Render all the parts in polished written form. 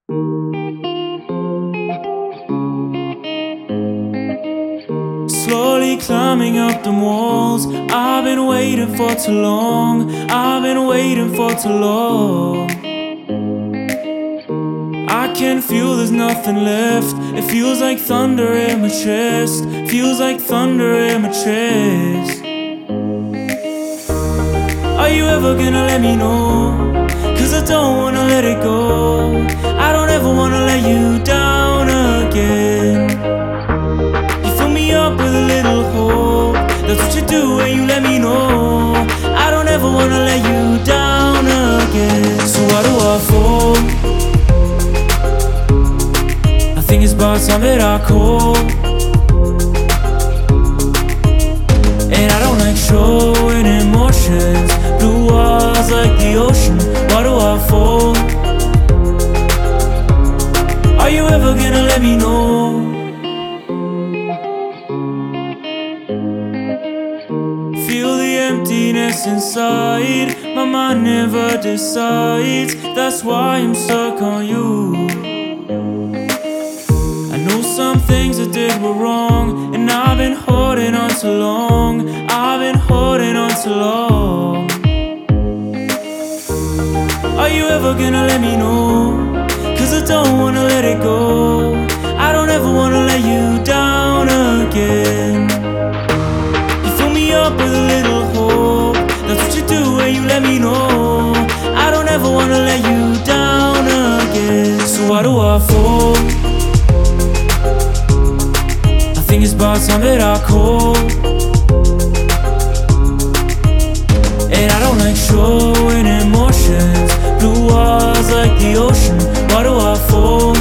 Slowly climbing up the walls. I've been waiting for too long. I've been waiting for too long. I can feel there's nothing left. It feels like thunder in my chest. Feels like thunder in my chest. Are you ever gonna let me know? 'Cause I don't wanna let it go. I don't ever wanna let you down again. You fill me up with a little hope. That's what you do when you let me know. I don't ever wanna let you down again. So why do I fall? I think it's about time that I call. And I don't like showing emotions. Blue eyes like the ocean. Why do I fall? Are you ever gonna let me know? Feel the emptiness inside. My mind never decides. That's why I'm stuck on you. I know some things I did were wrong, and I've been holding on too long. I've been holding on too long. Are you ever gonna let me know? 'Cause I don't wanna let it go. I don't ever wanna let you down again. You fill me up with a little hope. That's what you do when you let me know. I don't ever wanna let you down again. So why do I fall? I think it's about time that I call. And I don't like showing emotions. Blue eyes like the ocean. Why do I fall?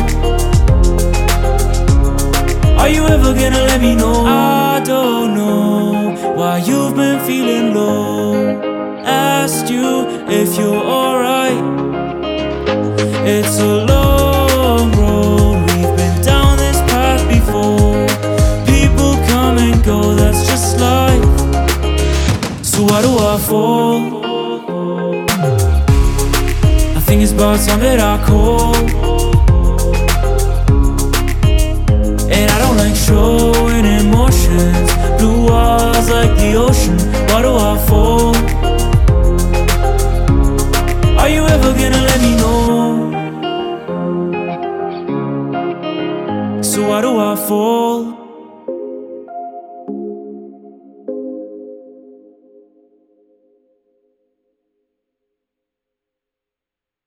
Are you ever gonna let me know? I don't know why you've been feeling low. Asked you if you're alright. It's a long road. We've been down this path before. People come and go, that's just life. So why do I fall? I think it's about time that I call. And I don't like showing emotions. Blue eyes like the ocean. Why do I fall? Are you ever gonna let me know? So why do I fall?